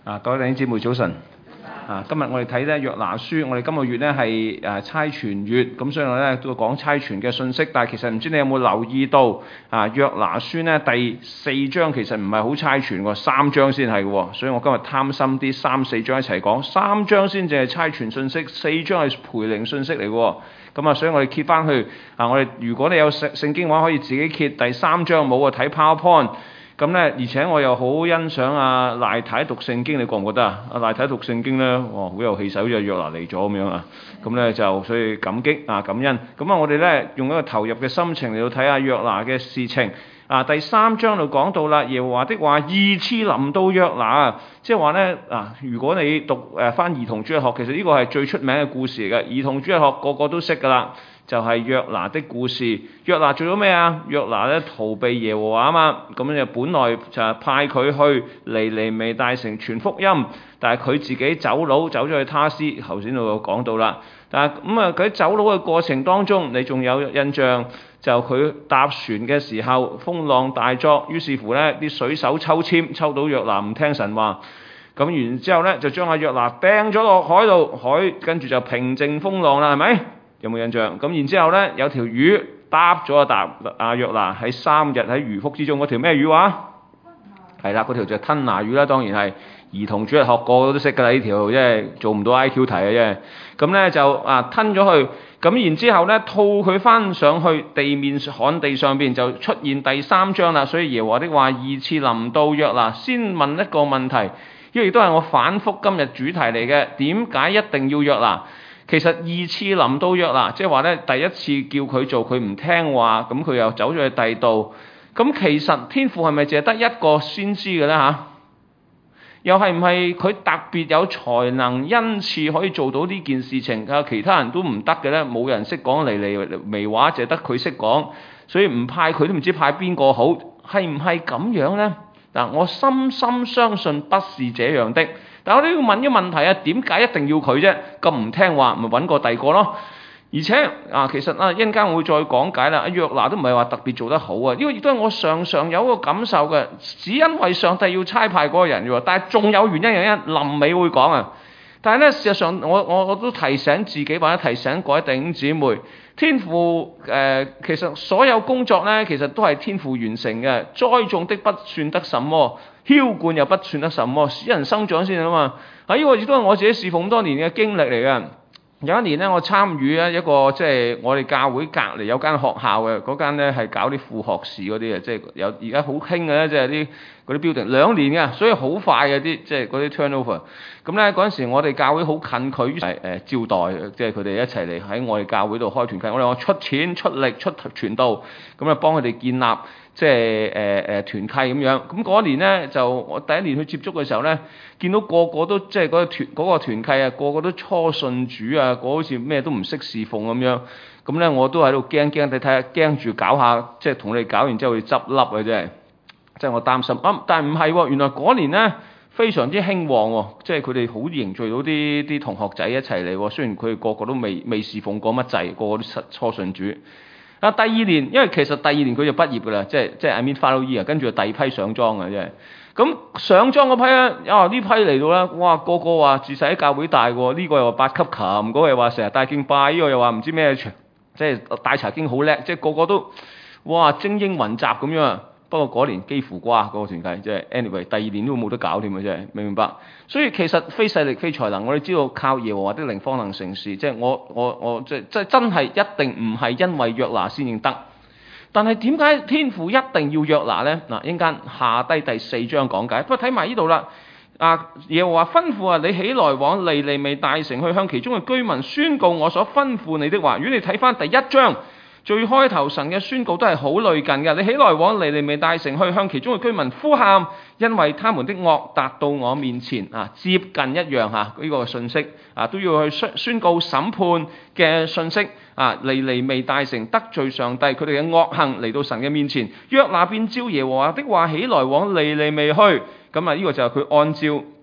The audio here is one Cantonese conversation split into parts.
各位弟兄姊妹早晨。今日我哋睇咧約拿書，我哋今個月咧係差傳月，咁所以我咧都講差傳嘅信息。但係其實唔知你有冇留意到約拿書咧第4章其實唔係好差傳喎，3章先係嘅，所以我今日貪心啲3、4章一齊講，3章先至係差傳信息，4章係培靈信息嚟嘅。咁所以我哋揭翻去我哋如果你有聖經嘅話，可以自己揭第3章，冇睇 PowerPoint。咁咧，而且我又好欣賞賴太讀聖經，你覺唔覺得啊？賴太讀聖經咧，好有氣勢，好似約拿嚟咗咁樣啊！咁咧就所以感激感恩。咁我哋咧用一個投入嘅心情嚟到睇下約拿嘅事情。第3章就講到啦，耶和華的話二次臨到約拿啊，即係話咧如果你讀翻兒童主日學，其實呢個係最出名嘅故事嚟嘅，兒童主日學個個都識噶啦。就係約拿的故事。約拿做咗咩啊？約拿咧逃避耶和華啊嘛，咁就本來就係派佢去尼尼微大城傳福音，但係佢自己走佬走咗去他施。頭先我講到啦，但係佢喺走佬嘅過程當中，你仲有印象就佢搭船嘅時候風浪大作，於是乎咧啲水手抽籤抽到約拿唔聽神話，咁然之後咧就將約拿掟咗落海度，海跟住就平靜風浪啦，係咪？有冇印象？咁然之後咧，有條魚搭咗約拿喺3日喺魚腹之中。嗰條咩魚話？係啦，嗰條就吞拿魚啦。當然係兒童主日學個個都識㗎啦，呢條即係做唔到 IQ 題嘅啫。咁咧就吞咗去。咁然之後咧套佢翻上去地面旱地上邊，就出現第3章啦。所以耶和華的話二次臨到約拿。先問一個問題，呢個亦都係我反覆今日主題嚟嘅。點解一定要約拿？其實二次臨到約拿，即係話咧，第一次叫佢做佢唔聽話，咁佢又走咗去第度。咁其實天父係咪淨係得一個先知嘅咧？又係唔係佢特別有才能恩賜可以做到呢件事情？其他人都唔得嘅咧，冇人識講尼尼微話，淨係得佢識講，所以唔派佢都唔知派邊個好？係唔係咁樣咧？我深深相信不是這樣的。但我都要問一個問題啊，點解一定要佢啫？咁唔聽話，咪揾個第二個咯。而且其實一陣間我會再講解啦。約拿都唔係話特別做得好啊，呢個亦都係我常常有一個感受嘅，只因為上帝要差派嗰個人喎。但係仲有原因，臨尾會講啊。但係咧，事實上我都提醒自己或者提醒各位弟兄姊妹，天父其實所有工作咧，其實都係天父完成嘅。栽種的不算得什麼，澆灌又不算得什麼，使人生長先啊嘛。呢個亦都係我自己侍奉咁多年嘅經歷嚟嘅。有一年咧，我參與一個即係我哋教會隔離有間學校嘅，嗰間咧係搞啲副學士嗰啲嘅，即係有而家好興嘅咧，即係啲嗰啲 building 2年嘅，所以好快嘅啲即係嗰啲 turnover。咁咧嗰陣時我哋教會好近佢，招待即係佢哋一齊嚟喺我哋教會度開團契，我出錢出力出傳道，咁啊幫佢哋建立即係團契咁樣。咁嗰一年咧就我第一年去接觸嘅時候咧，見到個個都即係嗰個團契啊，個個都初信主啊，個好似咩都唔識侍奉咁樣。咁咧我都喺度驚睇下，驚住搞下，即係同你搞完之後會執笠啊！即係我擔心。但係唔係喎，原來嗰年咧非常之興旺喎，即係佢哋好凝聚到啲同學仔一齊嚟喎。雖然佢哋個個都未侍奉過乜滯，個個都初信主。第二年，因為其實第2年佢就畢業㗎啦，即係 I mean final year，跟住就第二批上莊嘅啫。咁上莊嗰批咧，呢批嚟到咧，哇個個話自細喺教會大喎，呢個又話8級琴，嗰個又話成日帶敬拜，呢個又話唔知咩即係帶查經好叻，即係個個都哇精英雲集咁樣。不過嗰年幾乎瓜嗰個團契，即係 anyway 第2年都冇得搞添啊！真係明唔明白？所以其實非勢力非才能，我哋知道靠耶和華的靈方能成事。即係我即係真係一定唔係因為約拿先認得。但係點解天父一定要約拿咧？嗱，一陣間下低第4章講解。不過睇埋呢度啦。耶和華吩咐你起來往尼尼微大城去，向其中嘅居民宣告我所吩咐你的話。如果你睇翻第1章。最開頭神嘅宣告都係好類近嘅，你起來往尼尼微大城去，向其中嘅居民呼喊，因為他們的惡達到我面前接近一樣呢個信息都要去宣告審判嘅信息尼尼微大城得罪上帝，佢哋嘅惡行嚟到神嘅面前，約拿便照耶和華的話起來往尼尼微去。咁呢個就係佢按照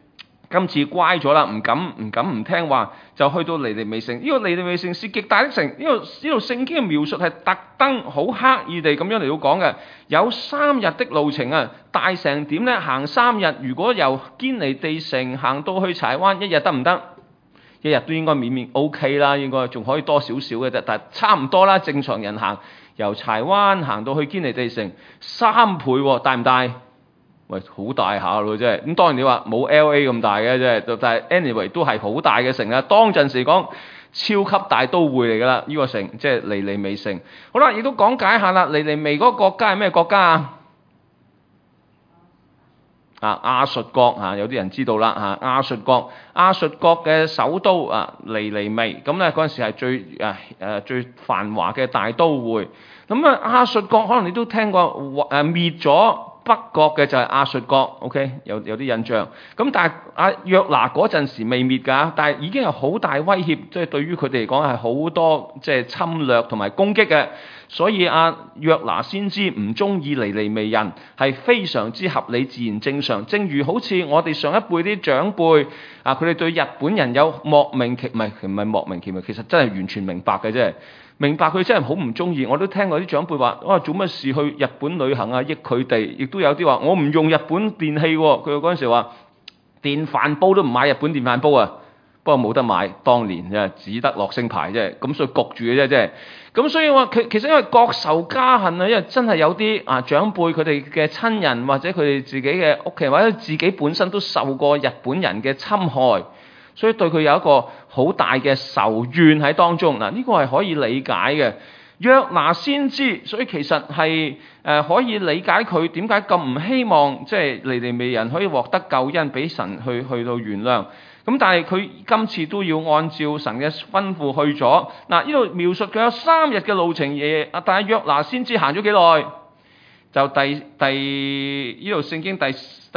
今次乖咗啦，唔敢唔聽話，就去到尼尼微城。呢個尼尼微城是極大的城。呢度聖經嘅描述係特登好刻意地咁樣嚟到講嘅。有3日的路程啊，大成點呢？行3日。如果由堅尼地城行到去柴灣，1日得唔得？1日都應該勉勉 OK 啦，應該仲可以多少少嘅啫，但係差唔多啦。正常人行由柴灣行到去堅尼地城3倍喎，大唔大？喂，好大下咯，真係。咁當然你話冇 LA 咁大嘅啫，但係 anyway 都係好大嘅城啊。當陣時講超級大都會嚟㗎啦，呢個城即係尼尼微城。好啦，亦都講解下啦，尼尼微嗰個國家係咩國家啊？亞述國啊，有啲人知道啦嚇。亞述國嘅首都啊，尼尼微。咁咧嗰陣時係最繁華嘅大都會。咁啊，亞述國可能你都聽過滅咗北國嘅就係亞述國 ，OK， 有啲印象。咁但係約拿嗰陣時未滅㗎，但係已經係好大威脅，即係對於佢哋嚟講係好多即係侵略同埋攻擊嘅。所以約拿先知唔中意尼尼微人係非常之合理、自然、正常。正如好似我哋上一輩啲長輩佢哋對日本人有莫名其妙，唔係莫名其妙，其實真係完全明白嘅啫。明白佢真係好唔中意，我都聽過啲長輩話：哇，做乜事去日本旅行啊？益佢哋。亦都有啲話：我唔用日本電器喎。佢嗰陣時話電飯煲都唔買日本電飯煲啊。不過冇得買，當年只得樂聲牌啫。咁所以焗住嘅啫，即係。咁所以話其實因為國仇家恨啊，因為真係有啲長輩佢哋嘅親人或者佢哋自己嘅屋企人或者自己本身都受過日本人嘅侵害。所以對佢有一個好大嘅仇怨喺當中。嗱，呢個係可以理解嘅。約拿先知，所以其實係可以理解佢點解咁唔希望即係尼尼微人可以獲得救恩，俾神去到原諒。咁但係佢今次都要按照神嘅吩咐去咗。嗱，呢度描述佢有3日嘅路程嘢，但係約拿先知行咗幾耐？就呢度聖經第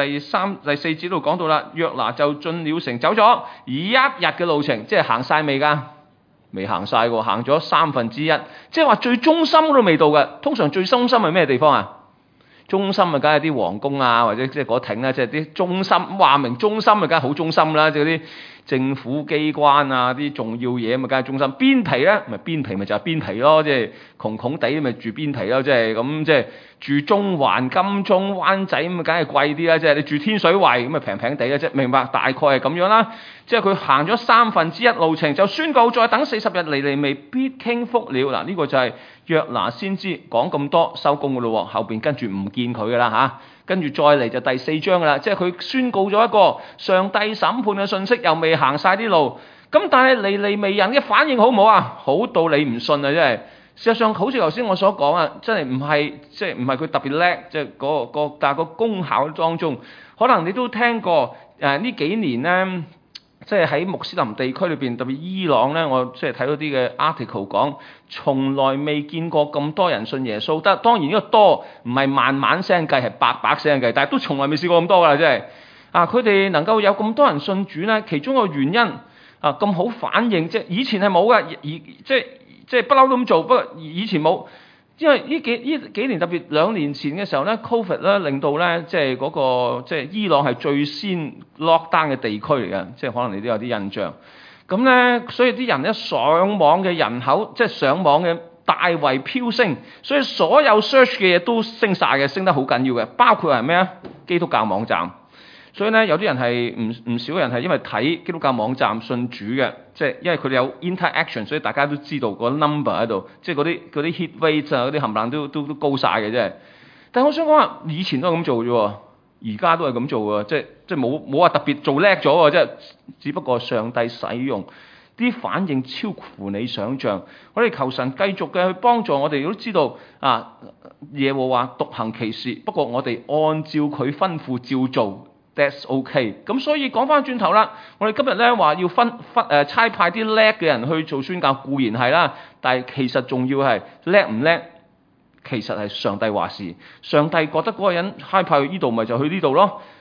4節度講到啦，約拿就進了城，走咗1日嘅路程，即係行晒未㗎？未行晒喎，行咗1/3，即係話最中心嗰度未到嘅。通常最中心係咩地方啊？中心梗係啲皇宮啊，或者即係嗰艇啦，即係啲中心。話明中心梗係好中心啦，即係啲政府機關啊，啲重要嘢咪梗係中心。邊皮咧，咪邊皮咪就係邊皮咯，即係窮地咪住邊皮咯，即係咁即係住中環、金鐘、灣仔咁啊，梗係貴啲啦。即係你住天水圍咁咪平平地啦，即係明白？大概係咁樣啦。即係佢行咗1/3路程，就宣告再等40日，尼尼微必傾覆了。嗱，呢個就係約拿先知講咁多收工噶咯，後邊跟住唔見佢噶啦嚇。跟住再嚟就第4章噶啦，即係佢宣告咗一個上帝審判嘅信息，又未行晒啲路。咁但係尼尼微人嘅反應好唔好啊？好到你唔信啊！真係，事實上好似頭先我所講啊，真係唔係佢特別叻，即係但係個功效當中，可能你都聽過呢幾年咧。即係喺穆斯林地區裏邊，特別伊朗咧，我即係睇到啲嘅 article 講，從來未見過咁多人信耶穌。得當然呢個多唔係萬萬聲計，係百聲計，但係都從來未試過咁多㗎啦，即係佢哋能夠有咁多人信主咧，其中一個原因咁好反應，即係以前係冇㗎，即係不嬲都咁做，不過以前冇。因為呢幾年特別2年前嘅時候咧 ，Covid 咧令到咧即係嗰個即係伊朗係最先 lock down 嘅地區嚟嘅，即係可能你都有啲印象。咁咧，所以啲人一上網嘅人口，即係上網嘅大為飆升，所以所有 search 嘅嘢都升晒嘅，升得好緊要嘅，包括係咩啊？基督教網站。所以咧，有啲人係唔少人係因為睇基督教網站信主嘅，即係因為佢哋有 interaction，所以大家都知道個 number 喺度，即係嗰啲 hit rate 啊，嗰啲冚唪唥都高晒嘅啫。但係我想講話，以前都係咁做啫，而家都係咁做喎，即係冇話特別做叻咗喎，即係只不過上帝使用啲反應超乎你想象。我哋求神繼續嘅去幫助我哋，都知道耶和華獨行其事，不過我哋按照佢吩咐照做。That's OK。咁所以講翻轉頭啦，我哋今日咧話要差派啲叻嘅人去做宣教，固然係啦，但係其實仲要係叻唔叻，其實係上帝話事。上帝覺得嗰個人差派去呢度，咪就去呢度咯。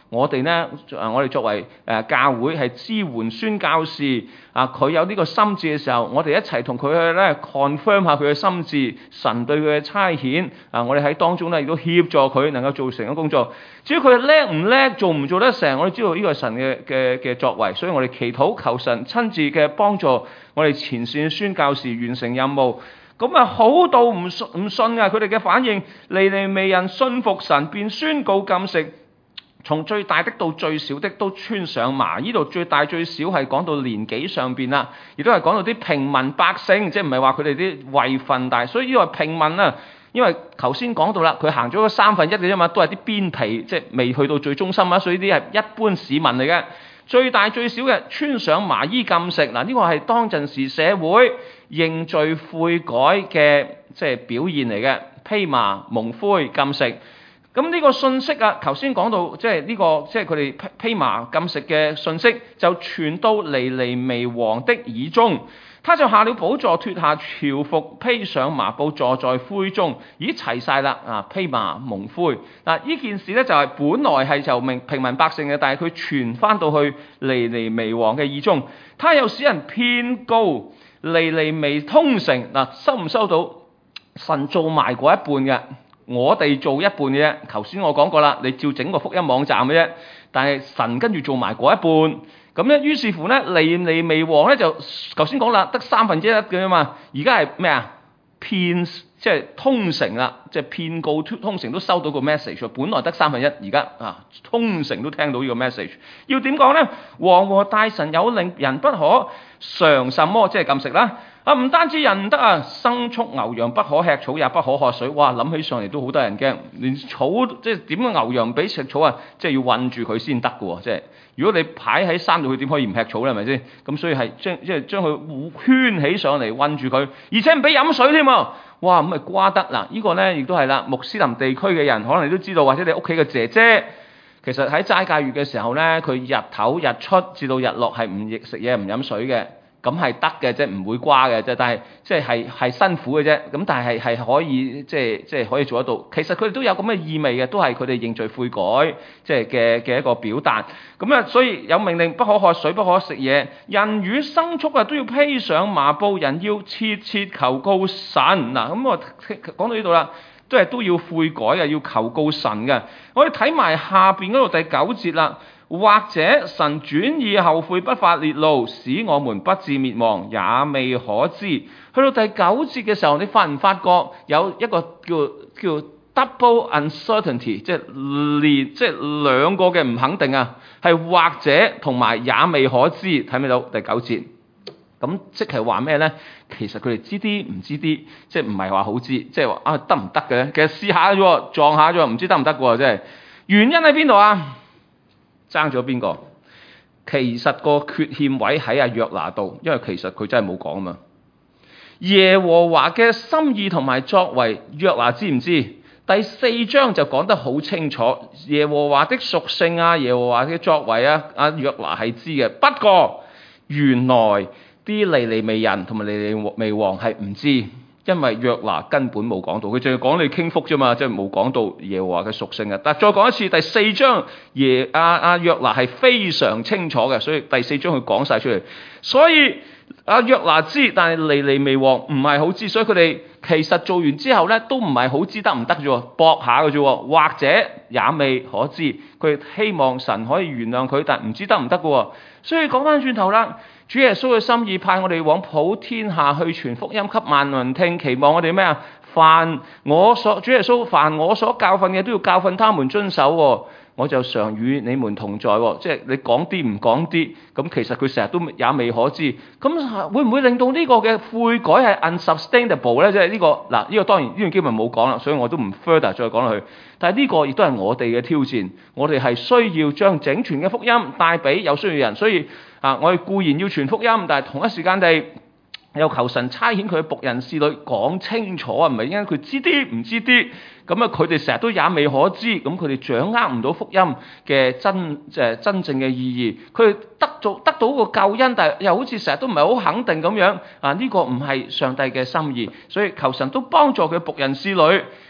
我哋呢，我哋作為教會係支援宣教士佢有呢個心志嘅時候，我哋一齊同佢去咧 confirm 下佢嘅心志，神對佢嘅差遣我哋喺當中咧亦都協助佢能夠做成個工作。至於佢叻唔叻，做唔做得成，我哋知道呢個係神嘅作為，所以我哋祈禱求神親自嘅幫助我哋前線宣教士完成任務。咁好到唔信佢哋嘅反應，尼尼微人信服神，便宣告禁食。從最大的到最小的都穿上麻。呢度最大最小係講到年紀上邊啦，亦都係講到啲平民百姓，即係唔係話佢哋啲位份大，所以呢個係平民啊。因為頭先講到啦，佢行咗個1/3嘅啫嘛，都係啲邊皮，即係未去到最中心啊，所以呢啲係一般市民嚟嘅。最大最小嘅穿上麻衣禁食，嗱呢個係當陣時社會認罪悔改嘅即係表現嚟嘅，披麻蒙灰禁食。咁呢個信息頭先講到即係呢個即係佢哋披麻禁食嘅信息，就傳到尼尼微王的耳中。他就下了寶座，脫下朝服，披上麻布，坐在灰中。咦，齊晒啦！披麻蒙灰。呢件事咧就係本來係就平民百姓嘅，但係佢傳翻到去尼尼微王嘅耳中。他又使人遍告尼尼微通城。收唔收到？神做埋嗰一半嘅，我哋做一半嘅啫。頭先我講過啦，你照整個福音網站嘅啫。但係神跟住做埋嗰一半。咁咧，於是乎咧，尼尼微王咧就頭先講啦，得1/3嘅嘛。而家係咩啊？遍即係通城啦，即係遍告通城都收到個 message。本來得1/3，而家通城都聽到呢個 message。要點講咧？王和大臣有令人不可嘗什麼，即係禁食啦。唔單止人唔得牲畜牛羊不可吃草，也不可喝水。哇，諗起上嚟都好得人驚。連草即係點樣牛羊俾食草即係要韞住佢先得嘅喎。即係如果你擺喺山度，佢點可以唔吃草咧？係咪先？咁所以係將佢圈起上嚟韞住佢，而且唔俾飲水添喎。哇，咁咪瓜得嗱？呢個咧亦都係啦。穆斯林地區嘅人可能你都知道，或者你屋企嘅姐姐，其實喺齋戒月嘅時候咧，佢日頭日出至到日落係唔食嘢唔飲水嘅。咁係得嘅啫，唔會瓜嘅啫，但係即係辛苦嘅啫。咁但係可以即係可以做得到。其實佢哋都有咁嘅意味嘅，都係佢哋認罪悔改即係嘅一個表達。咁所以有命令不可喝水，不可食嘢。人與牲畜都要披上麻布，人要切切求告神。咁我講到呢度啦，都要悔改嘅，要求告神嘅。我哋睇埋下邊嗰度第9節啦。或者神轉意後悔，不發烈怒，使我們不致滅亡，也未可知。去到第9節嘅時候，你發唔發覺有一個叫 double uncertainty， 即係兩個嘅唔肯定係或者同埋也未可知，睇唔睇到第9節？咁即係話咩呢？其實佢哋知啲唔知啲，即係唔係話好知，即係話得唔得嘅？其實試下啫，撞下啫，唔知得唔得嘅，即係原因喺邊度啊？爭咗邊個？其實個缺陷位喺約拿度，因為其實佢真係冇講嘛。耶和華嘅心意同埋作為，約拿知唔知？第4章就講得好清楚，耶和華的屬性耶和華嘅作為約拿係知嘅。不過原來啲尼尼微人同埋尼尼微王係唔知。因為約拿根本冇講到，佢淨係講你傾福啫嘛，即係冇講到耶和華嘅屬性嘅。但係再講一次，第4章約拿係非常清楚嘅，所以第4章佢講晒出嚟。所以約拿知，但係尼尼微王唔係好知，所以佢哋其實做完之後咧都唔係好知得唔得啫，搏下嘅啫，或者也未可知。佢希望神可以原諒佢，但係唔知得唔得嘅。所以講翻轉頭啦。主耶穌嘅心意派我哋往普天下去傳福音給萬民聽，期望我哋咩啊？主耶穌凡我所教訓嘅都要教訓他們遵守。我就常與你們同在。即係你講啲唔講啲，咁其實佢成日都也未可知。咁會唔會令到呢個嘅悔改係 unsustainable 咧？即係呢個呢個當然呢段經文冇講啦，所以我都唔 further 再講落去。但係呢個亦都係我哋嘅挑戰，我哋係需要將整全嘅福音帶俾有需要嘅人，所以我哋固然要傳福音，但係同一時間地又求神差遣佢嘅僕人使女講清楚唔係因為佢知啲唔知啲，咁佢哋成日都也未可知，咁佢哋掌握唔到福音嘅真正嘅意義，佢哋得到個救恩，但係又好似成日都唔係好肯定咁樣，呢個唔係上帝嘅心意，所以求神都幫助佢僕人使女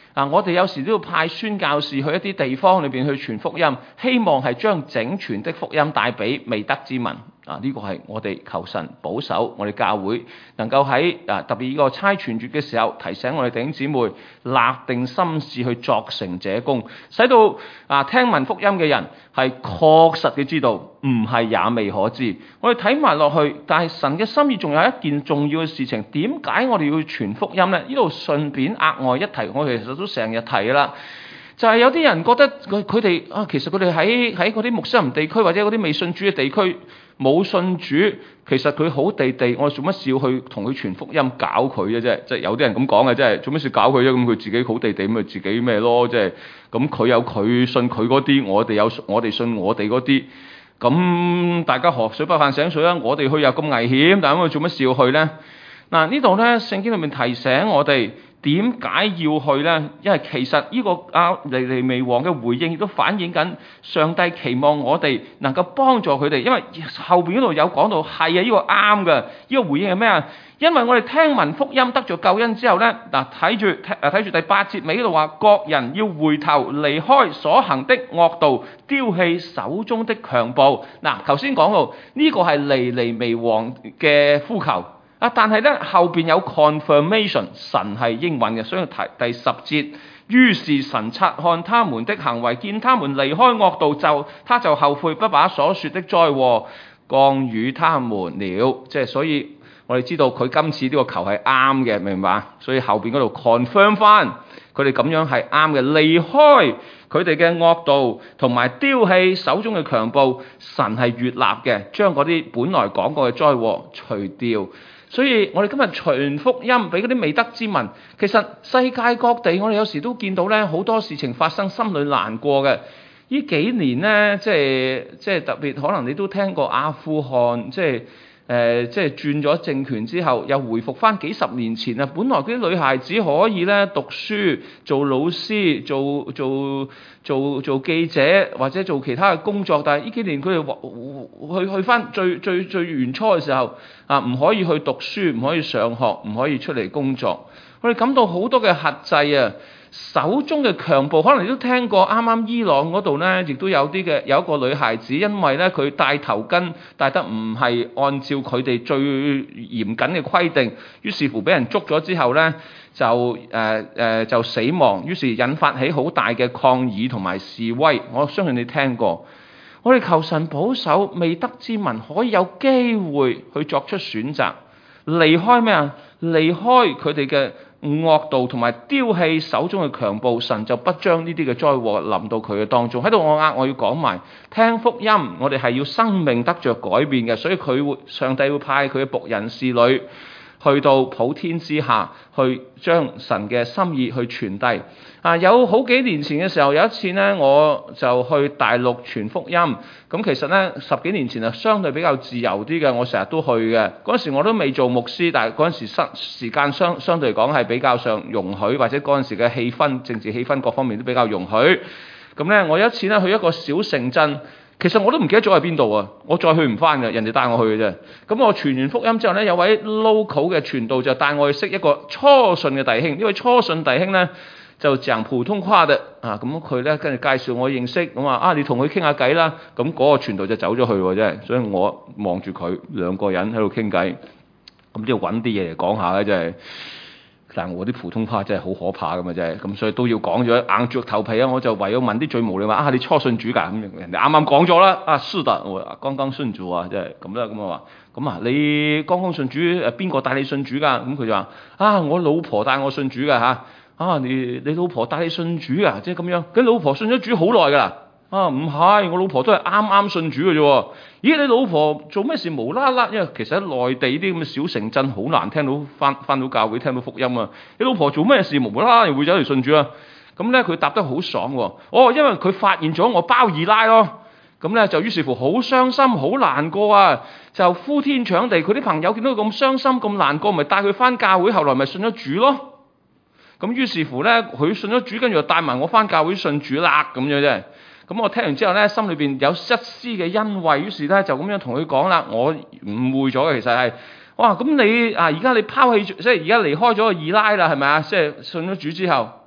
我哋有時都要派宣教士去一啲地方裏邊去傳福音，希望係將整全的福音帶俾未得之民。呢個係我哋求神保守我哋教會能夠喺特別呢個差傳月嘅時候，提醒我哋弟兄姊妹立定心志去作成這工，使到聽聞福音嘅人係確實嘅知道，唔係也未可知。我哋睇埋落去，但係神嘅心意仲有一件重要嘅事情，點解我哋要傳福音呢？呢度順便額外一提，我其實都成日提啦。就係有啲人覺得佢哋其實佢哋喺嗰啲穆斯林地區或者嗰啲未信主嘅地區冇信主，其實佢好地地，我做乜事要去同佢傳福音搞佢嘅啫？即係有啲人咁講嘅，即係做乜事搞佢啫？咁佢自己好地地咁咪自己咩咯？即係咁佢有佢信佢嗰啲，我哋有我哋信我哋嗰啲，咁大家河水不犯井水啦。我哋去又咁危險，但係我做乜事要去呢？嗱，呢度咧聖經裏面提醒我哋。點解要去呢？因為其實呢個尼尼微王嘅回應亦都反映緊上帝期望我哋能夠幫助佢哋。因為後邊嗰度有講到係呢個啱嘅。呢個回應係咩啊？因為我哋聽聞福音得咗救恩之後呢，睇住第8節尾嗰度話，各人要回頭離開所行的惡道，丟棄手中的強暴。頭先講到呢個係尼尼微王嘅呼求。但係咧後邊有 confirmation， 神係應允嘅，所以第10節，於是神察看他們的行為，見他們離開惡道，他就後悔，不把所說的災禍降與他們了。即係所以我哋知道佢今次呢個求係啱嘅，明唔明白？所以後邊嗰度 confirm 翻佢哋咁樣係啱嘅，離開佢哋嘅惡道同埋丟棄手中嘅強暴，神係悅納嘅，將嗰啲本來講過嘅災禍除掉。所以我哋今日傳福音俾嗰啲未得之民，其實世界各地我哋有時都見到咧好多事情發生，心裏難過嘅。呢幾年咧，即係特別可能你都聽過阿富汗，即係轉咗政權之後，又回復翻幾十年前啊！本來嗰啲女孩子可以咧讀書、做老師、做記者或者做其他嘅工作，但係呢幾年佢哋去翻最原初嘅時候唔可以去讀書，唔可以上學，唔可以出嚟工作。我哋感到好多嘅轄制啊！手中嘅強暴，可能你都聽過，啱啱伊朗嗰度呢，亦都有一個女孩子，因為呢佢戴頭巾戴得唔係按照佢哋最嚴謹嘅規定，於是乎俾人捉咗之後呢，就死亡，於是引發起好大嘅抗議同埋示威。我相信你聽過。我哋求神保守未得之民可以有機會去作出選擇，離開咩啊？離開佢哋嘅惡道同埋丟棄手中嘅強暴，神就不將呢啲嘅災禍臨到佢嘅當中。喺度我要講埋，聽福音我哋係要生命得着改變嘅，所以上帝會派佢嘅僕人侍女去到普天之下，去將神嘅心意去傳遞。有好幾年前嘅時候，有一次呢，我就去大陸傳福音。咁其實呢，10幾年前啊，相對比較自由啲嘅，我成日都去嘅。嗰陣時我都未做牧師，但係嗰陣時時間相對嚟講係比較上容許，或者嗰陣時嘅氣氛、政治氣氛各方面都比較容許。咁呢，我有一次呢去一個小城鎮。其實我都唔記得咗喺邊度啊！我再去唔翻嘅，人哋帶我去嘅啫。咁我傳完福音之後呢，有位 local 嘅傳道就帶我去識一個初信嘅弟兄。呢位初信弟兄呢，就講普通話嘅咁佢呢跟住介紹我認識，咁話你同佢傾下偈啦。咁嗰個傳道就走咗去喎，真係。所以我望住佢兩個人喺度傾偈，咁都要揾啲嘢嚟講下嘅，真係。但係我啲普通話真係好可怕㗎嘛，真係咁，所以都要講咗，硬着頭皮啊！我就唯有問啲最無聊話你初信主㗎？咁人哋啱啱講咗啦，是的，我剛剛信主啊，即係咁啦。咁我話你剛剛信主邊個帶你信主㗎？咁佢就話我老婆帶我信主㗎嚇。你老婆帶你信主啊？即係咁樣，佢老婆信咗主好耐㗎啦。唔係，我老婆都係啱啱信主嘅啫。咦，你老婆做咩事無啦啦？因為其實喺內地啲咁嘅小城鎮好難聽到翻到教會聽到福音啊。你老婆做咩事無啦啦又會走嚟信主啊？咁咧佢答得好爽喎。因為佢發現咗我包二奶咯。咁咧就於是乎好傷心好難過啊，就呼天搶地。佢啲朋友見到佢咁傷心咁難過，咪帶佢翻教會，後來咪信咗主咯。咁於是乎咧佢信咗主，跟住就帶埋我翻教會信主啦咁樣啫。咁我聽完之後咧，心裏邊有一絲嘅欣慰，於是咧就咁樣同佢講啦。我誤會咗嘅，其實係咁你而家你拋棄，即係而家離開咗個二奶啦，係咪啊？即係信咗主之後，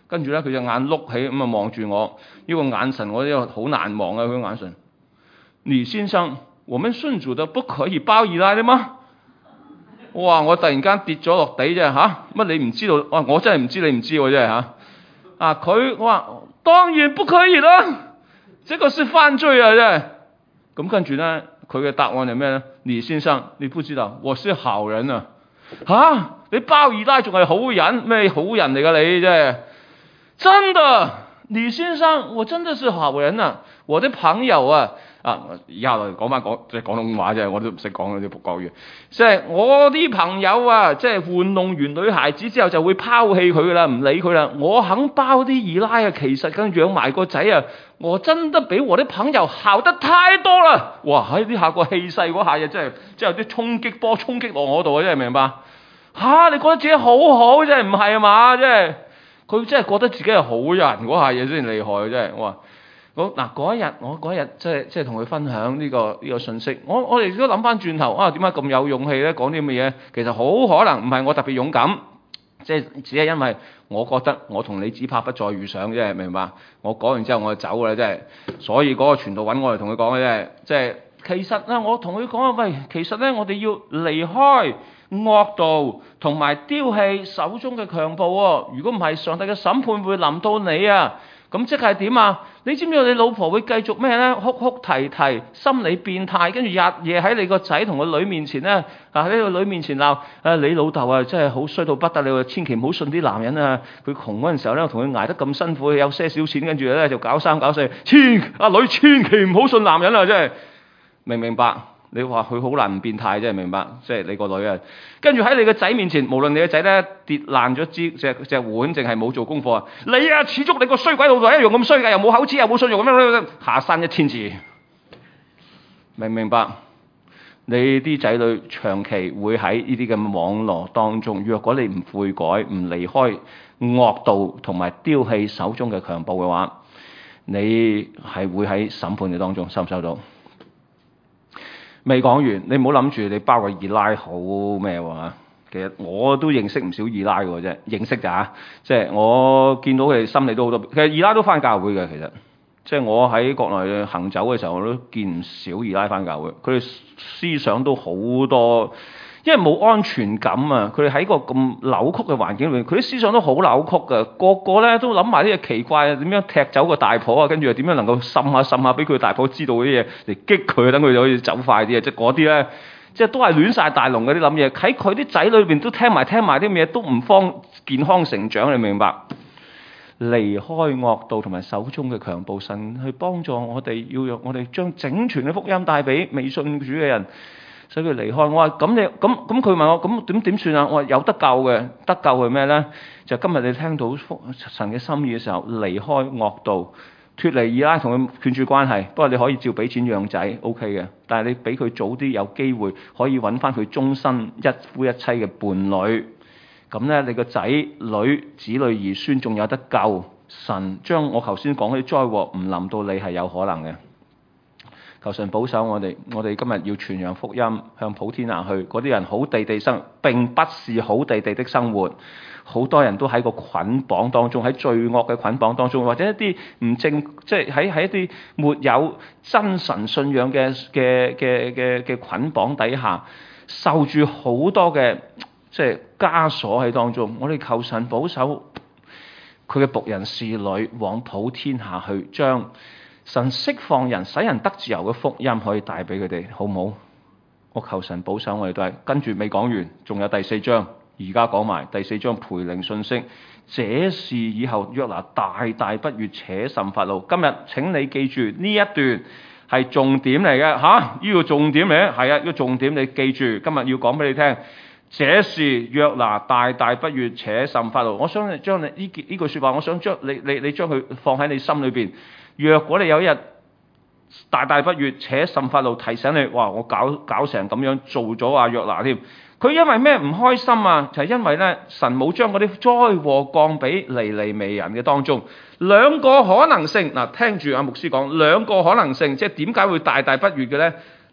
跟住咧佢隻眼碌起咁啊望住我，呢個眼神我呢個好難忘啊！佢個眼神，李先生，我們信主的不可以包二奶的嗎？哇！我突然間跌咗落地啫嚇，乜你唔知道？哇！我真係唔知你唔知喎真係嚇。佢我話當然不可以啦，這個是犯罪啊真係。咁跟住咧，佢嘅答案係咩咧？李先生，你不知道我是好人啊！你包二奶仲係好人咩？好人嚟㗎你真係。真的，李先生，我真的是好人啊！我的朋友啊，以下嚟講翻即係廣東話啫，我都唔識講嗰啲國語。即係我啲朋友啊，即係玩弄完女孩子之後就會拋棄佢噶啦，唔理佢啦。我肯包啲二奶啊，其實跟養埋個仔啊，我真的比我啲朋友好得太多啦！哇！喺呢下個氣勢嗰下嘢真係有啲衝擊波衝擊落我度啊！真係明白？你覺得自己好好真係唔係啊嘛？真係。佢真係覺得自己係好人嗰下嘢先厲害，真係。我話嗰一日即係同佢分享呢個信息。我哋都諗翻轉頭點解咁有勇氣咧講啲咁嘅嘢？其實好可能唔係我特別勇敢，即係只係因為我覺得我同你只怕不再遇上啫，明白？我講完之後我就走㗎啦，真係。所以嗰個傳道揾我嚟同佢講嘅啫，即係其實咧我同佢講喂，其實咧我哋要離開惡道同埋丟棄手中嘅強暴喎，如果唔係上帝嘅審判會臨到你啊！咁即係點啊？你知唔知你老婆會繼續咩咧？哭哭啼啼，心理變態，跟住日夜喺你個仔同個女面前咧喺個女面前鬧你老豆啊，真係好衰到不得了，千祈唔好信啲男人啊！佢窮嗰陣時候咧，同佢捱得咁辛苦，有些少錢，跟住咧就搞三搞四，女千祈唔好信男人啊！真係明唔明白？你話佢好難唔變態啫，明白？即係你個女啊，跟住喺你個仔面前，無論你個仔咧跌爛咗隻碗，淨係冇做功課啊，你啊始終你個衰鬼老豆一樣咁衰㗎，又冇口齒又冇信用咁樣，下山1000字，明唔明白？你啲仔女長期會喺呢啲咁嘅網絡當中，若果你唔悔改、唔離開惡道同埋丟棄手中嘅強暴嘅話，你係會喺審判嘅當中收唔收到？未講完，你唔好諗住你包個二奶好咩喎？其實我都認識唔少二奶嘅啫，認識咋，即係我見到佢哋心理都好多。其實二奶都返教會嘅，其實即係我喺國內行走嘅時候，我都見唔少二奶返教會。佢哋思想都好多，因為冇安全感啊！佢哋喺個咁扭曲嘅環境裏面，佢啲思想都好扭曲嘅。個個咧都諗埋啲嘢奇怪啊，點樣踢走個大婆啊？跟住又點樣能夠滲下俾佢大婆知道嗰啲嘢嚟激佢，等佢就可以走快啲啊！即係嗰啲咧，即係都係亂晒大龍嗰啲諗嘢。喺佢啲仔裏邊都聽埋啲咁嘢，都唔方健康成長。你明白？離開惡道同埋手中嘅強暴，神去幫助我哋，要讓我哋將整全嘅福音帶俾未信主嘅人。所以佢離開，我話咁佢問我咁點算啊？我話有得救嘅，得救係咩咧？就今日你聽到神嘅心意嘅時候，離開惡道，脫離二奶同佢斷絕關係。不過你可以照俾錢養仔 ，OK 嘅。但係你俾佢早啲有機會可以揾翻佢終身一夫一妻嘅伴侶，咁咧你個仔女、子女兒孫仲有得救。神將我頭先講嗰啲災禍唔臨到你係有可能嘅。求神保守我哋今日要傳揚福音，向普天下去。嗰啲人好地地生，並不是好地地的生活。好多人都喺個捆綁當中，喺罪惡嘅捆綁當中，或者一啲唔正，即係喺一啲沒有真神信仰嘅捆綁底下，受住好多嘅即係枷鎖喺當中。我哋求神保守佢嘅僕人侍女往普天下去，將神釋放人、使人得自由嘅福音可以帶俾佢哋，好唔好？我求神保守我哋都係。跟住未講完，仲有第4章，而家講埋第4章培靈信息。這事以後約拿大大不悅，且甚發怒。今日請你記住呢一段係重點嚟嘅嚇，呢個重點嚟，係啊，呢個重點你記住。今日要講俾你聽，這事約拿大大不悅，且甚發怒。我想將你呢句説話，我想將你將佢放喺你心裏邊。若果你有一日大大不悅且甚發怒，提醒你，哇！我搞成咁樣做咗阿約拿添。佢因為咩唔開心啊？就係因為咧，神冇將嗰啲災禍降俾尼尼微人嘅當中。兩個可能性嗱，聽住阿牧師講，兩個可能性，即係點解會大大不悅嘅咧？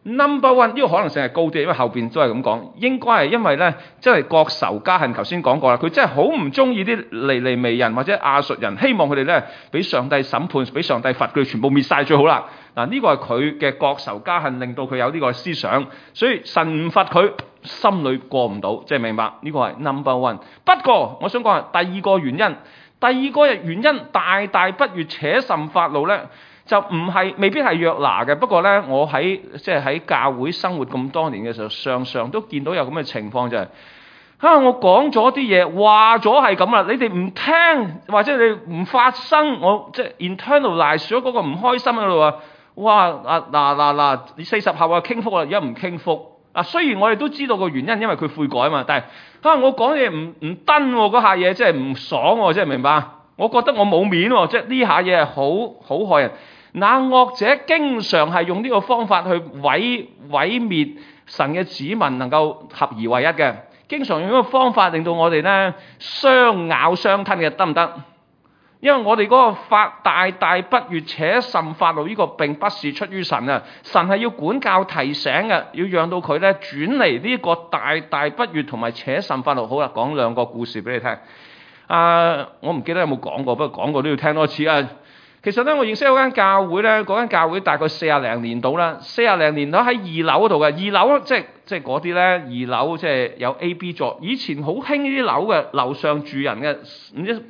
number one 呢個可能性係高啲，因為後邊都係咁講，應該係因為咧，真係國仇家恨。頭先講過啦，佢真係好唔中意啲尼尼微人或者亞述人，希望佢哋咧俾上帝審判，俾上帝罰佢哋全部滅晒最好啦。嗱，呢個係佢嘅國仇家恨，令到佢有呢個思想，所以神唔罰佢，心裏過唔到，即係明白呢個係 number one。不過我想講係第二個原因，大大不悅且甚發怒咧。就唔係未必係約拿嘅，不過咧，我喺教會生活咁多年嘅時候，常常都見到有咁嘅情況，就係我講咗啲嘢，話咗係咁啦，你哋唔聽或者你唔發聲，我即係 internalize 咗嗰個唔開心喺度啊！哇嗱，你40後啊傾福啦，而家唔傾福啊！雖然我哋都知道個原因，因為佢悔改嘛，但係我講嘢唔登喎，嗰下嘢真係唔爽喎，即係明白？我覺得我冇面喎，即係呢下嘢係好害人。那惡者經常係用呢個方法去毀滅神嘅子民能夠合而為一嘅，經常用呢個方法令到我哋咧相咬相吞嘅，得唔得？因為我哋嗰個大大不悅且甚發怒，呢個並不是出於神啊！神係要管教提醒嘅，要讓到佢咧轉離呢個大大不悅同埋且甚發怒。好啦，講兩個故事俾你聽。我唔記得有冇講過，不過講過都要聽多次啊！其實咧，我認識有間教會咧，嗰間教會大概40零年到啦，40零年到喺2樓嗰度嘅。2樓即係嗰啲咧，2樓即係有 A、B 座。以前好興呢啲樓嘅，樓上住人嘅，唔知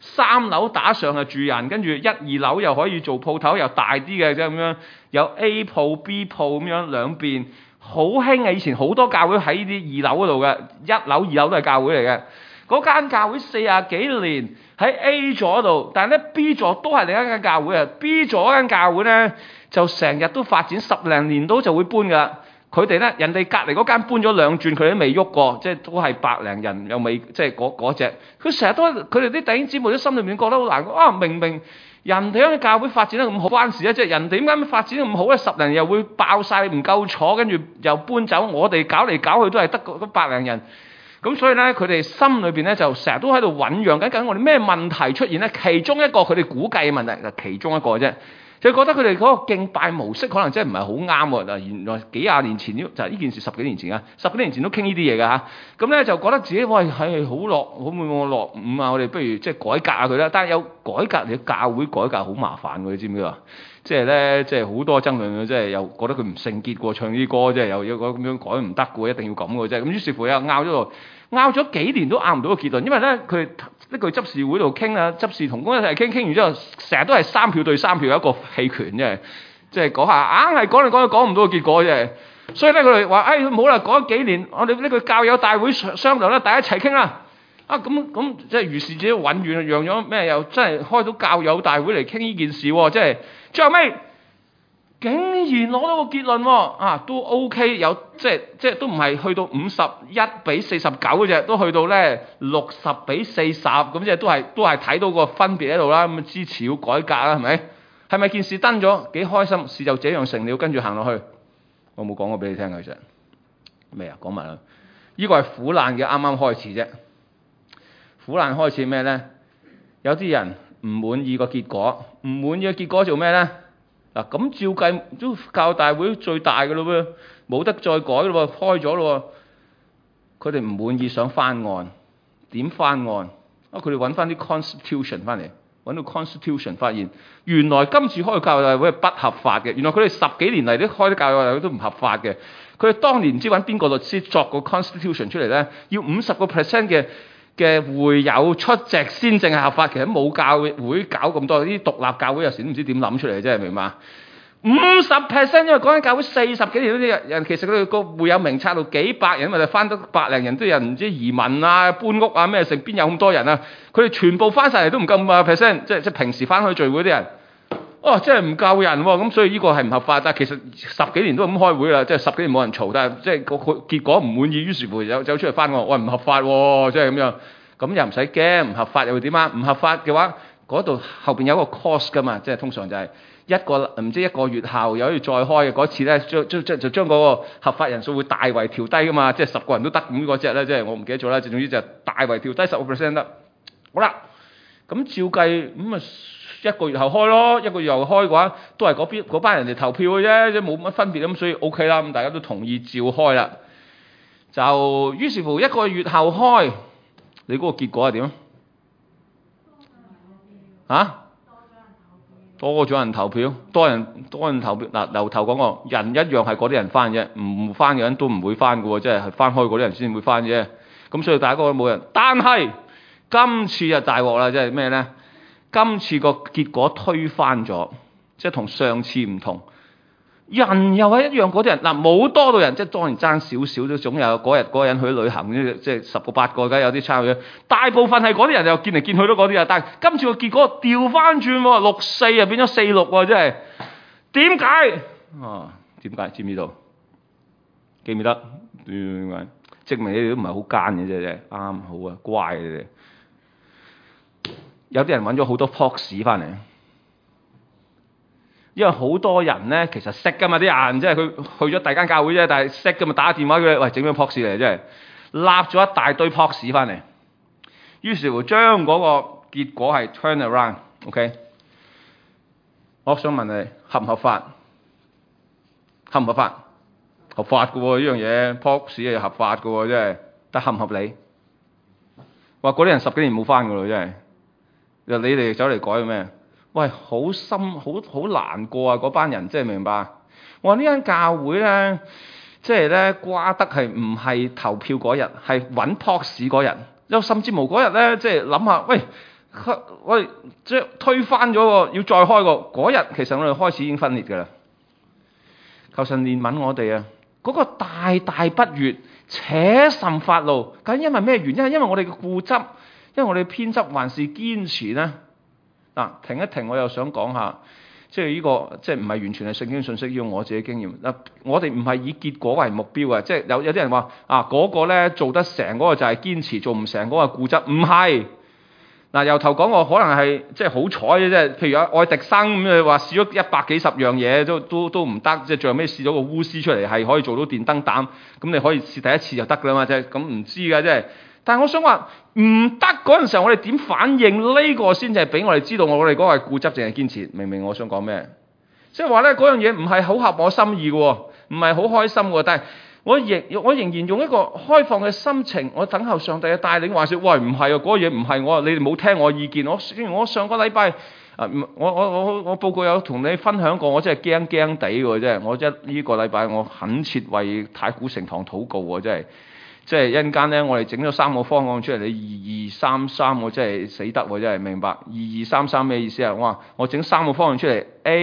3樓打上係住人，跟住1、2樓又可以做鋪頭，又大啲嘅啫咁樣，有 A 鋪、B 鋪咁樣兩邊，好興嘅。以前好多教會喺呢啲2樓嗰度嘅，1樓、2樓都係教會嚟嘅。嗰間教會40幾年喺 A 座度，但係咧 B 座都係另一間教會啊。B 座嗰間教會咧就成日都發展10零年都就會搬噶。佢哋咧人哋隔離嗰間搬咗2轉，佢哋都未喐過，即係都係百零人又未即係嗰隻。佢成日都佢哋啲弟兄姊妹都心裏面覺得好難過啊！明明人哋嗰間教會發展得咁好，關事啊！即係人哋點解發展得咁好咧？10零又會爆晒唔夠坐，跟住又搬走。我哋搞嚟搞去都係得嗰百零人。咁所以咧，佢哋心裏邊咧就成日都喺度醖釀緊我哋咩問題出現咧？其中一個佢哋估計嘅問題，其中一個啫，就覺得佢哋嗰個敬拜模式可能真係唔係好啱喎。嗱，原來幾廿年前就係呢件事，10幾年前啊，10幾年前都傾呢啲嘢㗎嚇。咁咧就覺得自己喂係好會唔會我落伍啊？我哋不如即係改革下佢啦。但係有改革，你教會改革好麻煩㗎，你知唔知啊？即係咧，即係好多爭論嘅，即係又覺得佢唔聖潔過唱啲歌，即係又咁樣改唔得嘅，一定要咁嘅啫。咁於是乎又拗咗幾年都拗唔到個結論，因為咧佢拎佢執事會度傾啊，執事同工一齊傾完之後，成日都係3票對3票，有一個棄權啫，即係講下硬係講嚟講去講唔到個結果啫。所以咧佢哋話：唔好啦，講咗幾年，我哋呢個教友大會商量啦，大家一齊傾啦。咁即係如是者揾完讓咗咩？又真係開到教友大會嚟傾呢件事喎，即係最後尾竟然攞到個結論喎，都 OK， 有即係都唔係去到51比49嗰隻，都去到咧60比40，咁即係都係睇到個分別喺度啦。咁支持要改革啦，係咪？係咪件事登咗？幾開心，事就這樣成了，跟住行落去。我冇講過俾你聽嘅，其實咩啊？講埋啦，呢個係苦難嘅啱啱開始啫。苦難開始咩咧？有啲人唔滿意個結果，唔滿意嘅結果做咩咧？嗱，咁照計都教大會最大嘅咯喎，冇得再改咯喎，開咗咯喎。佢哋唔滿意想翻案，點翻案？佢哋揾翻啲 constitution 翻嚟，揾到 constitution 發現原來今次開教大會係不合法嘅。原來佢哋10幾年嚟都開啲教大會都唔合法嘅。佢哋當年唔知揾邊個律師作個 constitution 出嚟咧，要50% 嘅會友出席先正係合法，其實冇教會搞咁多，啲獨立教會有時都唔知點諗出嚟嘅啫，明嘛？50%，因為嗰間教會40幾年嗰啲人，其實佢哋個會友名冊度幾百人，咪就翻得百零人，都有人唔知移民啊、搬屋啊咩成，邊有咁多人啊？佢哋全部翻晒嚟都唔夠50%，即係平時翻去聚會啲人，真係唔夠人喎。咁所以呢個係唔合法，但係其實10幾年都咁開會啦，即係10幾年冇人嘈，但係即係個結果唔滿意，於是乎走出嚟翻案，喂，唔合法喎，即係咁樣。咁又唔使驚，唔合法又會點啊？唔合法嘅話，嗰度後邊有一個 course 噶嘛，即係通常就係一個月後又可以再開嘅嗰次咧，就將嗰個合法人數會大為調低噶嘛，即係10個人都得咁嗰隻咧，即係我唔記得咗啦。總之就大為調低10% 得。好啦，咁照計咁啊一個月後開咯，一個月後開嘅話，都係嗰班人嚟投票嘅啫，即係冇乜分別咁，所以 OK 啦。咁大家都同意照開啦。就於是乎一個月後開，你嗰個結果係點啊？多咗人投票，多人投票嗱，由頭講過，人一樣係嗰啲人翻啫，唔翻嘅人都唔會翻嘅喎，即係翻開嗰啲人先會翻啫。咁所以大家覺得冇人，但係今次就大鑊啦，即係咩咧？今次個結果推翻咗，即係同上次唔同。人又係一樣嗰啲人嗱，冇多到人，即係當然爭少少都總有嗰個人去旅行，即係10個8個，梗係有啲差嘅。大部分係嗰啲人又見嚟見去都嗰啲啊，但係今次個結果調翻轉喎，6-4啊變咗4-6喎，真係點解啊？點解知唔知道？記唔記得？點解？證明你哋都唔係好奸嘅啫，啱好啊，乖你哋。有啲人揾咗好多 proxy 翻嚟。因為好多人咧，其實識噶嘛啲人，即係佢去咗第二間教會啫，但係識噶嘛，打電話叫佢喂整咩 proxy 嚟，真係立咗一大堆 proxy 翻嚟。於是乎將嗰個結果係 turn around，OK？我想問你合唔合法？合唔合法？合法嘅喎，呢樣嘢 proxy 係合法嘅喎，真係。但合唔合理？話嗰啲人10幾年冇翻嘅咯，真係。就你哋走嚟改咩？喂，好深，好難過啊！嗰班人即係明白。我話呢間教會咧，即係咧瓜得係唔係投票嗰日，係揾 proxy 嗰日，又甚至無嗰日咧，即係諗下，喂，即係推翻咗個，要再開個嗰日，其實我哋開始已經分裂㗎啦。求神憐憫我哋啊！嗰個大大不悅，且甚發怒，究竟因為咩原因？因為我哋嘅固執，因為我哋偏執，還是堅持呢？嗱，停一停，我又想講下，即係呢個即係唔係完全係聖經信息，要我自己經驗。嗱，我哋唔係以結果為目標啊，即係有啲人話啊，嗰個咧做得成嗰個就係堅持，做唔成嗰個固執，唔係。嗱，由頭講我可能係即係好彩嘅啫，譬如愛迪生咁你話試咗100幾十樣嘢都唔得，即係最後尾試咗個鎢絲出嚟係可以做到電燈膽，咁你可以試第一次就得㗎啦嘛，即係咁唔知㗎，即係。但係我想話唔得嗰陣時候，我哋點反應呢個先至係俾我哋知道我哋嗰個係固執定係堅持？明唔明我想講咩？即係話咧嗰樣嘢唔係好合我心意嘅，唔係好開心嘅，但係我仍然用一個開放嘅心情，我等候上帝嘅帶領。話說，喂，唔係啊，嗰個嘢唔係我，你哋冇聽我意見。我上個禮拜我報告有同你分享過，我真係驚驚地嘅啫。我呢個禮拜我懇切為太古城堂禱告喎，真係。即係一陣間咧，我哋整咗3個方案出嚟，你2233，我真係死得喎，真係明白。2233咩意思啊？我整3個方案出嚟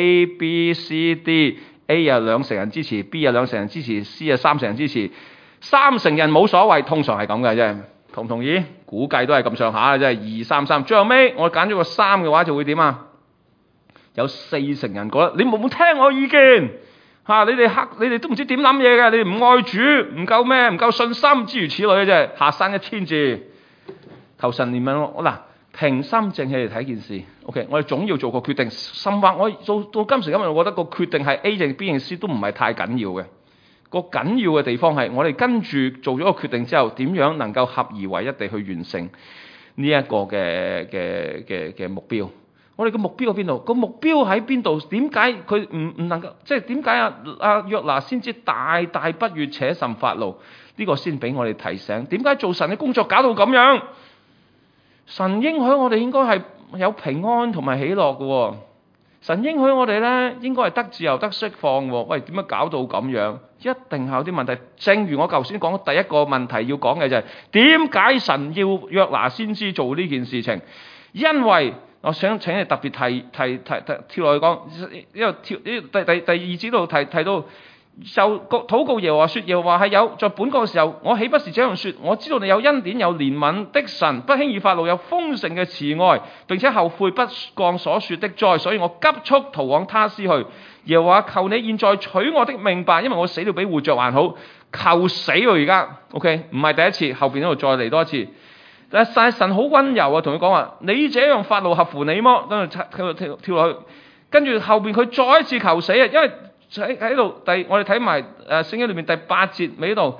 ，A、B、C、D，A 啊2成人支持 ，B 啊2成人支持 ，C 啊3成人支持，3成人冇所謂，通常係咁嘅啫。同唔同意？估計都係咁上下嘅啫。2233，最後尾我揀咗個3嘅話，就會點啊？有4成人覺得你冇聽我意見。你哋都唔知點諗嘢嘅，你哋唔愛主，唔夠咩，唔夠信心，諸如此類嘅啫。下山1000字，求神憐憫我嗱，平心靜氣嚟睇件事。OK， 我哋總要做個決定。甚或我到今時今日，我覺得個決定係 A 定 B 定 C 都唔係太緊要嘅。個緊要嘅地方係我哋跟住做咗個決定之後，點樣能夠合而為一地去完成呢一個嘅目標。我哋嘅目標喺邊度？個目標喺邊度？點解佢唔能夠？即係點解阿約拿先知大大不悅且甚發怒？呢個先俾我哋提醒。點解做神嘅工作搞到咁樣？神應許我哋應該係有平安同埋喜樂嘅。神應許我哋咧，應該係得自由得釋放。喂，點解搞到咁樣？一定係有啲問題。正如我頭先講，第一個問題要講嘅就係點解神要約拿先知做呢件事情？因為我想請你特別提跳落去講，因為第2節度提到就禱告耶和華說，耶和華係有在本國嘅時候，我豈不是這樣說？我知道你有恩典有憐憫的神，不輕易發怒，有豐盛嘅慈愛，並且後悔不降所說的災，所以我急速逃往他施去。耶和華求你現在取我的命吧，因為我死了比活着還好。求死喎而家 ，OK， 唔係第一次，後邊嗰度再嚟多一次。但係神好溫柔啊，同佢講話：你這樣發怒合乎你麼？跟住跳落去，跟住後邊佢再一次求死啊！因為喺度我哋睇埋聖經裏面第8節尾度，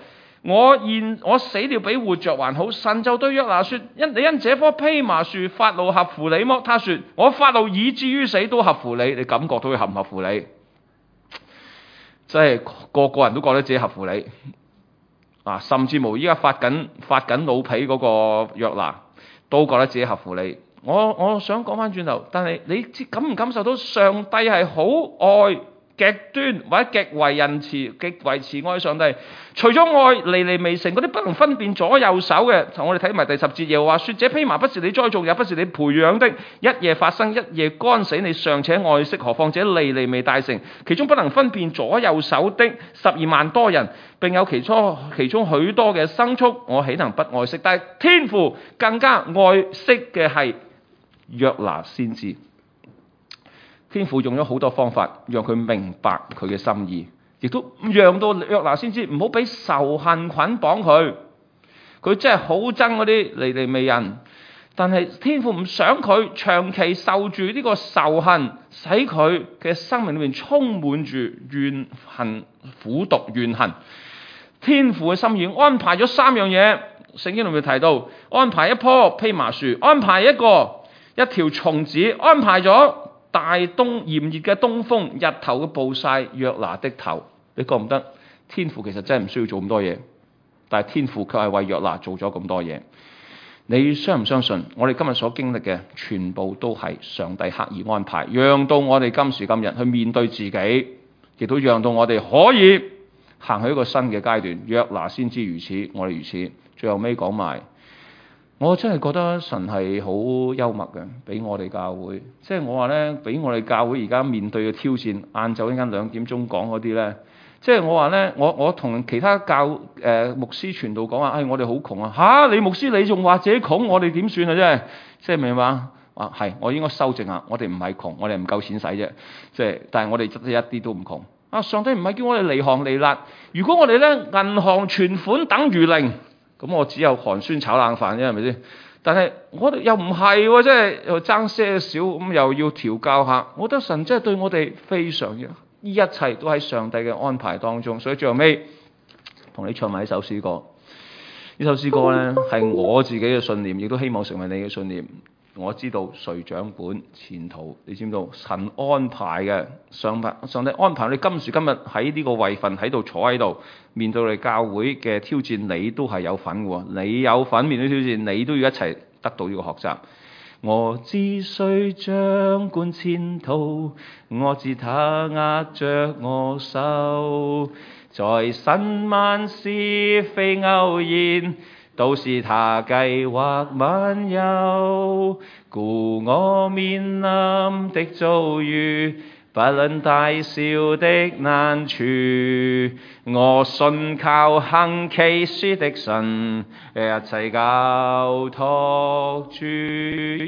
我死了比活着還好。神就對約拿說：你因這棵蓖麻樹發怒合乎你麼？他說：我發怒以至於死都合乎你。你感覺到佢合唔合乎你？即係個人都覺得自己合乎你啊！甚至乎依家發緊老脾嗰個約拿都覺得自己合乎你。我想講翻轉頭，但係你感唔感受到上帝係好愛極端或者極為仁慈、極為慈愛上帝？除咗愛尼尼微城嗰啲不能分辨左右手嘅，我哋睇埋第10節，又話說：這蓖麻不是你栽種，也不是你培養的，一夜發生，一夜乾死，你尚且愛惜，何況這尼尼微大城，其中不能分辨左右手的12萬多人，並有其中許多嘅牲畜，我豈能不愛惜？但係天父更加愛惜嘅係約拿先知。天父用咗好多方法讓佢明白佢嘅心意，亦都讓到約拿先知唔好俾仇恨捆綁佢。佢真係好憎嗰啲尼尼微人，但係天父唔想佢長期受住呢個仇恨，使佢嘅生命裏面充滿住怨恨、苦毒、怨恨。天父嘅心意安排咗3樣嘢，聖經裏面提到安排一棵蓖麻樹，安排一條蟲子，安排咗大炎熱嘅東風，日頭嘅暴曬約拿的頭。你覺唔得？天父其實真係唔需要做咁多嘢，但係天父卻係為約拿做咗咁多嘢。你相唔相信？我哋今日所經歷嘅全部都係上帝刻意安排，讓到我哋今時今日去面對自己，亦都讓到我哋可以行去一個新嘅階段。約拿先知如此，我哋如此。最後尾講埋。我真係覺得神係好幽默嘅，俾我哋教會，即係我話呢，俾我哋教會而家面對嘅挑戰，晏晝一間2點鐘講嗰啲呢，即係我話呢，我同其他牧師傳道講話，我哋好窮啊！你牧師你仲話自己窮，我哋點算啊？真係，即係明嘛？係，我應該修正下，我哋唔係窮，我哋唔夠錢使啫，即係，但係我哋真係一啲都唔窮。上帝唔係叫我哋離行離迾，如果我哋呢銀行存款等於零。咁我只有寒酸炒冷飯啫，係咪先？但係我哋又唔係喎，即係又爭些少，咁又要調教下。我覺得神真係對我哋非常嘅，一切都喺上帝嘅安排當中。所以最後尾同你唱埋一首詩歌。呢首詩歌呢，係我自己嘅信念，亦都希望成為你嘅信念。我知道誰掌管前途，你知唔知道？神安排嘅，上帝安排你今時今日喺呢個位份喺度坐喺度，面對你教會嘅挑戰，你都係有份嘅。你有份面對挑戰，你都要一齊得到呢個學習。我知誰掌管前途，我知他握着我手，在神萬事非偶然，都是他計劃萬有，故我面臨的遭遇，不論大小的難處，我信靠行奇事的神，一切交託主。